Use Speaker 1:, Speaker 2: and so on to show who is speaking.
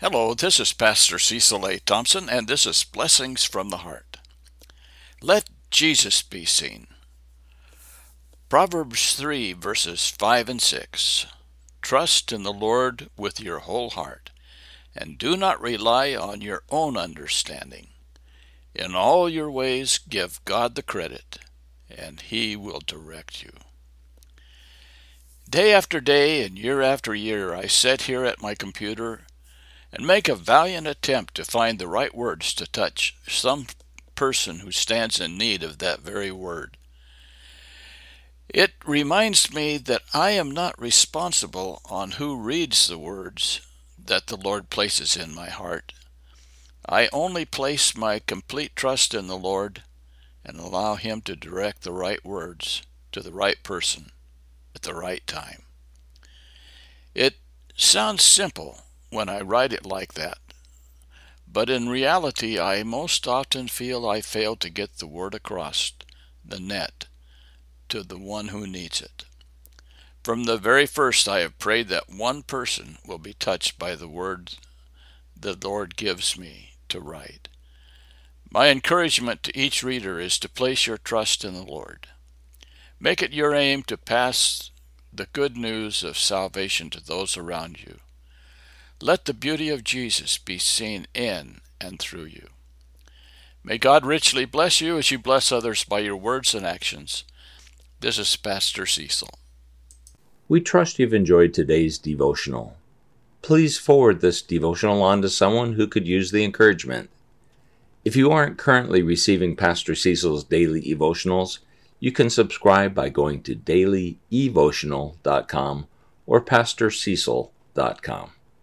Speaker 1: Hello, this is Pastor Cecil A. Thompson, and this is Blessings from the Heart. Let Jesus be seen. Proverbs 3, verses 5 and 6. Trust in the Lord with your whole heart, and do not rely on your own understanding. In all your ways give God the credit, and He will direct you. Day after day and year after year, I sit here at my computer and make a valiant attempt to find the right words to touch some person who stands in need of that very word. It reminds me that I am not responsible on who reads the words that the Lord places in my heart. I only place my complete trust in the Lord and allow Him to direct the right words to the right person at the right time. It sounds simple when I write it like that, but in reality I most often feel I fail to get the word across the net to the one who needs it. From the very first, I have prayed that one person will be touched by the word the Lord gives me to write. My encouragement to each reader is to place your trust in the Lord. Make it your aim to pass the good news of salvation to those around you. Let the beauty of Jesus be seen in and through you. May God richly bless you as you bless others by your words and actions. This is Pastor Cecil.
Speaker 2: We trust you've enjoyed today's devotional. Please forward this devotional on to someone who could use the encouragement. If you aren't currently receiving Pastor Cecil's daily devotionals, you can subscribe by going to dailyevotional.com or pastorcecil.com.